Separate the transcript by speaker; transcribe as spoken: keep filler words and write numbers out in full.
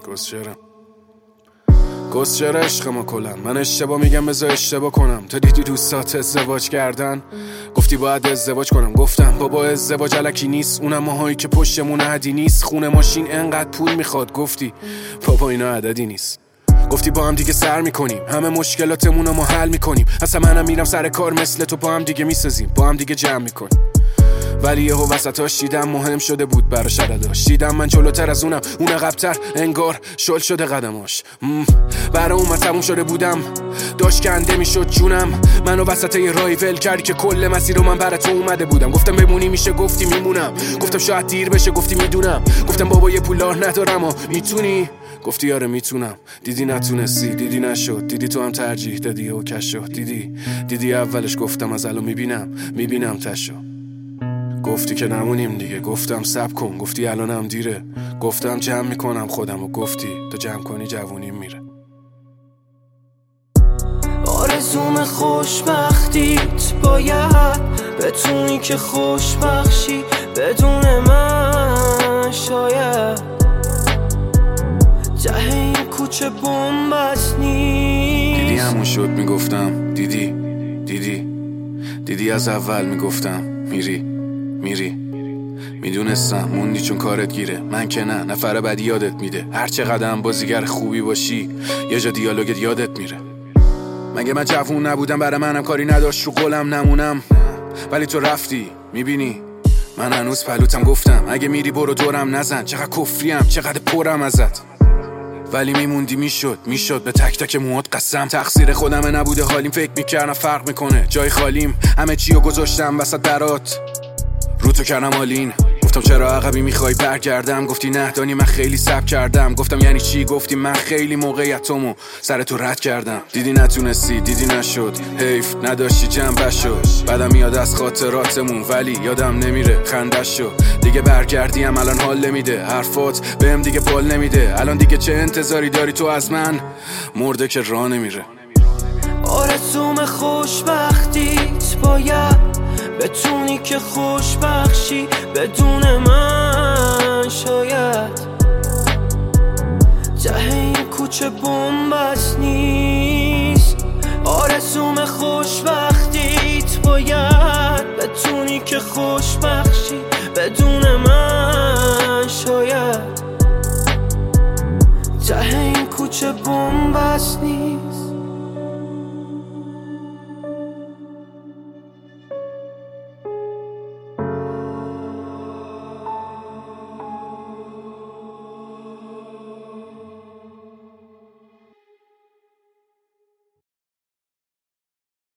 Speaker 1: گوزشرم گوزشر عشق ما کلن. من اشتباه میگم بذار اشتباه کنم. تو دیدی دوستات ازدواج کردن، گفتی باید ازدواج کنم. گفتم بابا ازدواج الکی نیست، اونم ماهایی که پشتمون عددی نیست. خونه ماشین انقدر پول میخواد، گفتی بابا اینا عددی نیست. گفتی با هم دیگه سر میکنیم، همه مشکلاتمون رو ما حل میکنیم. اصلا منم میرم سر کار مثل تو، با هم دیگه میسازیم، با هم دیگه جمع میکنیم. ولی یهو وسطاش دیدم مهم شده بود براش عدداش. دیدم من جلوتر از اونم، اون عقب‌تر، انگار شل شده قدماش. برا اون من تموم شده بودم، داشت کنده میشد جونم. منو وسط یه راهی ول کردی که کل مسیر رو من برا تو اومده بودم. گفتم بمونی میشه، گفتی میمونم. گفتم شاید دیر بشه، گفتی میدونم. گفتم بابا یه پولار ندارم و میتونی، گفتی آره میتونم. دیدی نتونستی، دیدی نشد، دیدی تو هم ترجیح دادی و کش شد. دیدی دیدی اولش گفتم از الان میبینم میبینم تشو. گفتی که نمونیم دیگه، گفتم صبر کن. گفتی الانم دیره، گفتم جمع میکنم خودم و گفتی تو جمع کنی جوونیم میره.
Speaker 2: آرزوم خوشبختیت باید بتونی که خوش بخشی بدون من. شاید ته این کوچه بومبست نیست.
Speaker 1: دیدی همون شد میگفتم، دیدی دیدی دیدی از اول میگفتم میری میری. میدونستم موندی چون کارت گیره، من که نه. نفر بعدی یادت میده، هر چقدر هم بازیگر خوبی باشی یه جا دیالوگت یادت میره. مگه من جوون نبودم برای منم کاری نداشت رو قولم نمونم؟ ولی تو رفتی، میبینی من هنوز پلوتم. گفتم اگه میری برو دورم نزن، چقدر کفریم چقدر پرم ازت. ولی میموندی، میشد میشد به تک تک موهات قسم. تقصیر خودمه نبوده حالیم، فکر میکردم فرق میکنه جای خالیم. همه چیو گذاشتم وسط درات، رو تو کردم آلین. گفتم چرا عقبی میخوای برگردم، گفتی نه دانی من خیلی صبر کردم. گفتم یعنی چی، گفتی من خیلی موقعیتمو سر تو رد کردم. دیدی نتونستی، دیدی نشد، حیف نداشتی جنبشو. بعدم میاد از خاطراتمون ولی یادم نمیره خندش شد. دیگه برگردیم الان حال نمیده، حرفات بهم دیگه بال نمیده. الان دیگه چه انتظاری داری تو از من، مرده که راه نمیره.
Speaker 2: آرزوم خوشبختیت باید بتونی که خوش بخشی بدون من. شاید ته این کوچه بومبست نیست. آرزوم خوشبختیت باید بتونی که خوش بخشی بدون من. شاید ته این کوچه بومبست نیست.